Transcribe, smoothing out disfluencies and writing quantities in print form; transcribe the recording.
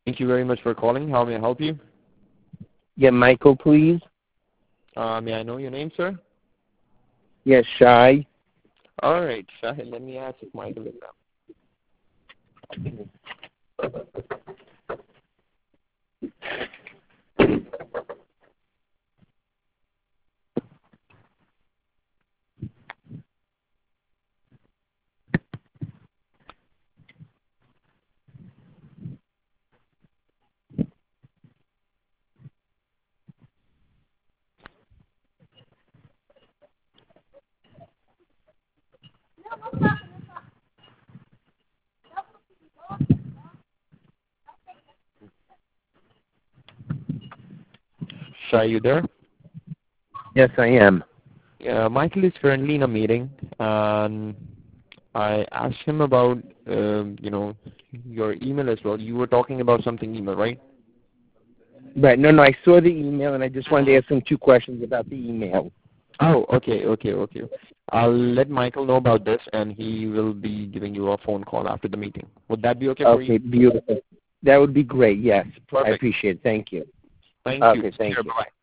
Thank you very much for calling. How may I help you? Yeah, Michael, please. May I know your name, sir? Yes, Shy. All right, Shahid, let me ask if Michael is around. Shah, you there? Yes, I am. Yeah, Michael is currently in a meeting, and I asked him about, your email as well. You were talking about something email, right? Right. No, I saw the email, and I just wanted to ask him 2 questions about the email. Oh, okay. I'll let Michael know about this, and he will be giving you a phone call after the meeting. Would that be okay for you? Okay, beautiful. That would be great, yes. Perfect. I appreciate it. Thank you. Thank you. Okay, thank you. Bye-bye.